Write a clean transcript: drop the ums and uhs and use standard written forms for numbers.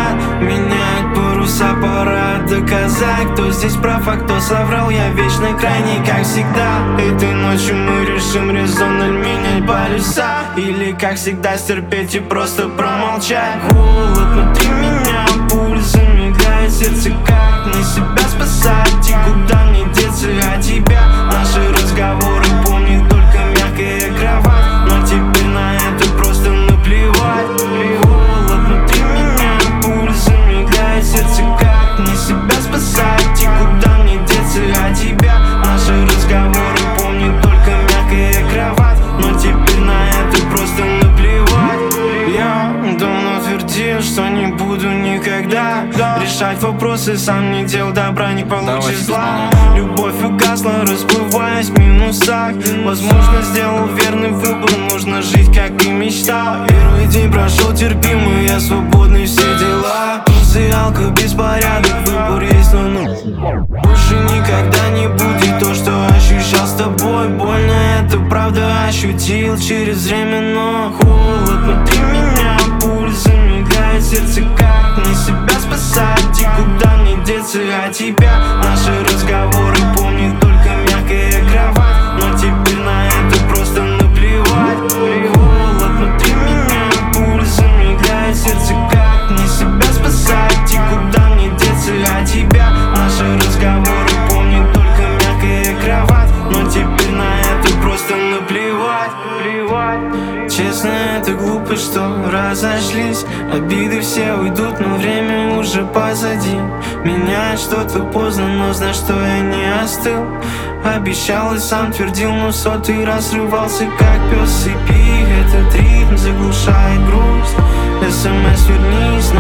летят, меняют паруса, пора доказать, кто здесь прав, а кто соврал. Я вечно крайний, как всегда. Этой ночью мы решим, резонно ли менять полюса, или как всегда стерпеть и просто промолчать. Холод внутри меня, пульс замедляет сердце, как мне себя спасать и куда мне деться от тебя. Наши разговоры помнит только мягкая кровать, но теперь на это просто наплевать. Холод внутри меня, пульс замедляет сердце, как мне себя спасать и куда мне деться от тебя. Наши разговоры помнит только мягкая кровать, но теперь на это просто наплевать. Я давно твердил, что не буду никогда решать вопросы, сам не делал добра, не получишь зла. Любовь угасла, расплываясь в минусах. Возможно, сделал верный выбор, нужно жить, как и мечтал. Первый день прошел терпимо, я свободный, все дела. Тузы, алко, беспорядок, выбор есть, но больше никогда не будет то, что ощущал с тобой. Больно, это правда, ощутил через время, но холод внутри меня, пульс замедляет сердце, как мне себя спасать и куда мне деться от тебя. Наши разговоры помнит только мягкая кровать, но теперь на это просто наплевать. Холод внутри меня, пульс замедляет сердце, как мне себя спасать и куда мне деться от тебя. Наши разговоры помнит только мягкая кровать, но теперь на это просто наплевать. Честно, это глупо, что разошлись. Обиды все уйдут, но время уже позади. Меняет что-то поздно, но знаешь, что я не остыл. Обещал и сам твердил, но сотый раз срывался, как пес с цепи. Этот ритм заглушает грусть. СМС вернись,